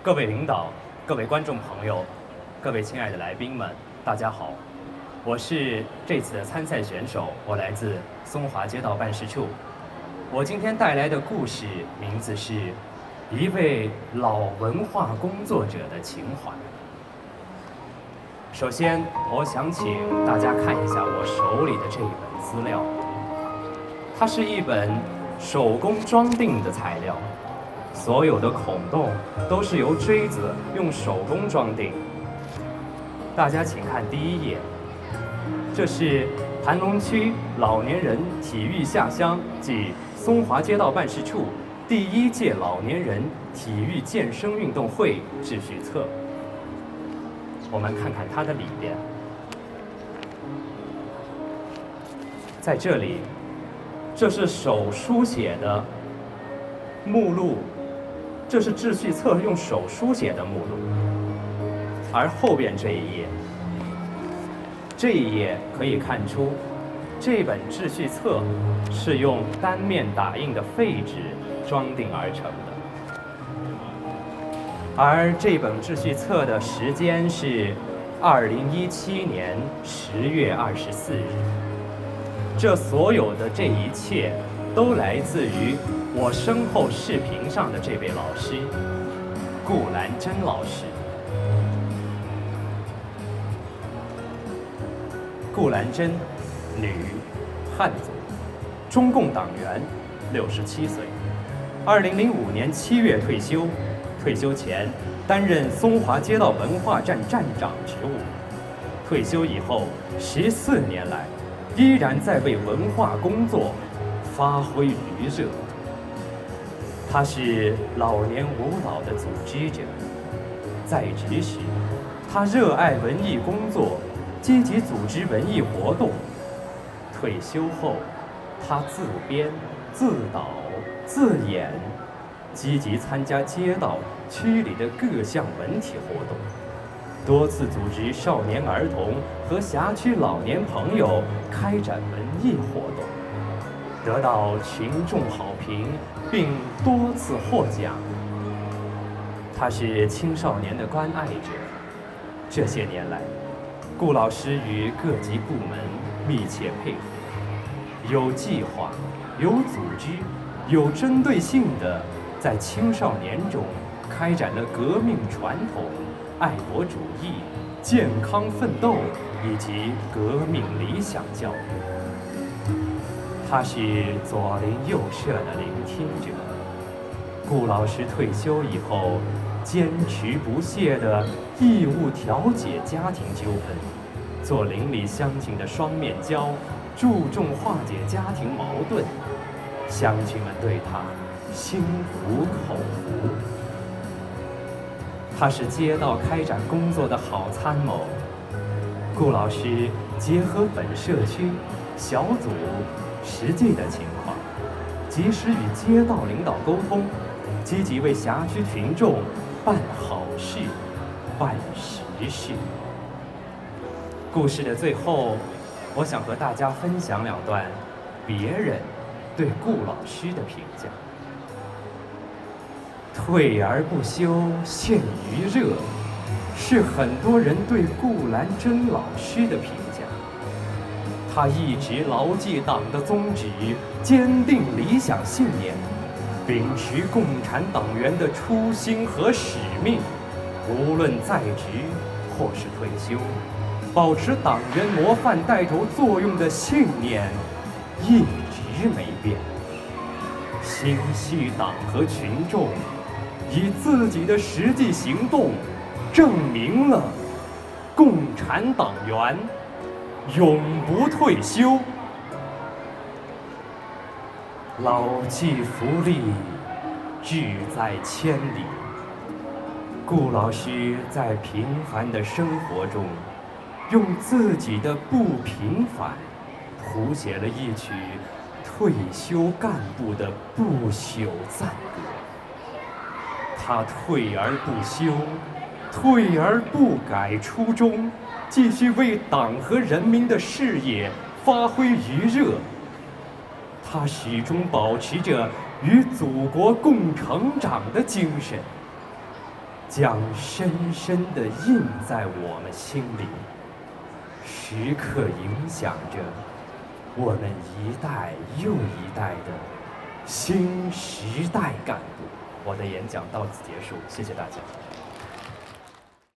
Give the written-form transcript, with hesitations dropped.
各位领导、各位观众朋友、各位亲爱的来宾们，大家好，我是这次的参赛选手，我来自松华街道办事处。我今天带来的故事名字是一位老文化工作者的情怀。首先，我想请大家看一下我手里的这一本资料，它是一本手工装订的材料。所有的孔洞都是由锥子用手工装订。大家请看第一页，这是盘龙区老年人体育下乡暨松华街道办事处第1届老年人体育健身运动会秩序册。我们看看它的里边，在这里，这是手书写的目录。这是秩序册用手书写的目录，而后边这一页可以看出，这本秩序册是用单面打印的废纸装订而成的，而这本秩序册的时间是2017年10月24日。这所有的这一切都来自于我身后视频上的这位老师，顾兰珍老师。顾兰珍，女，汉族，中共党员，67岁。2005年7月退休，退休前担任松华街道文化站站长职务。退休以后14年来，依然在为文化工作发挥余热。他是老年舞蹈的组织者，在职时，他热爱文艺工作，积极组织文艺活动。退休后，他自编、自导、自演，积极参加街道、区里的各项文体活动，多次组织少年儿童和辖区老年朋友开展文艺活动，得到群众好评，并多次获奖。他是青少年的关爱者。这些年来，顾老师与各级部门密切配合，有计划、有组织、有针对性地在青少年中开展了革命传统、爱国主义、健康奋斗以及革命理想教育。他是左邻右舍的聆听者。顾老师退休以后，坚持不懈地义务调解家庭纠纷，做邻里乡亲的双面胶，注重化解家庭矛盾。乡亲们对他心服口服。他是街道开展工作的好参谋。顾老师结合本社区小组实际的情况，及时与街道领导沟通，积极为辖区群众办好事、办实事。故事的最后，我想和大家分享2段别人对顾老师的评价。退而不休，陷于热，是很多人对顾兰珍老师的评价。他一直牢记党的宗旨，坚定理想信念，秉持共产党员的初心和使命，无论在职或是退休，保持党员模范带头作用的信念一直没变。心系党和群众，以自己的实际行动证明了共产党员永不退休。老骥伏枥，志在千里。顾老师在平凡的生活中，用自己的不平凡，谱写了一曲退休干部的不朽赞歌。他退而不休，退而不改初衷，继续为党和人民的事业发挥余热。他始终保持着与祖国共成长的精神， 将深深地印在我们心里，时刻影响着我们一代又一代的新时代干部。我的演讲到此结束，谢谢大家。